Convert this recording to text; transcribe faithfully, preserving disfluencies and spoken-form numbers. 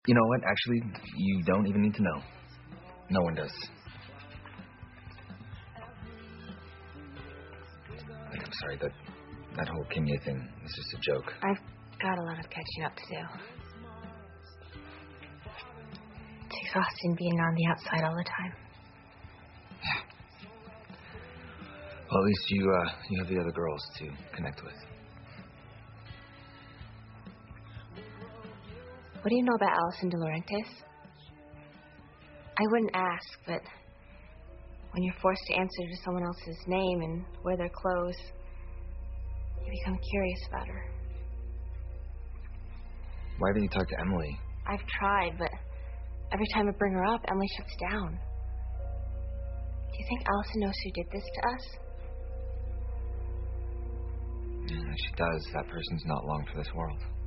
You know what? Actually, you don't even need to know. No one does. Like, I'm sorry, that that whole Kimya thing was just a joke. I've got a lot of catching up to do. It's exhausting being on the outside all the time. Yeah. Well, at least you, uh, you have the other girls to connect with. What do you know about Allison De Laurentiis? I wouldn't ask, but when you're forced to answer to someone else's name and wear their clothes, you become curious about her. Why didn't you talk to Emily? I've tried, but every time I bring her up, Emily shuts down. Do you think Allison knows who did this to us? Yeah, if she does, that person's not long for this world.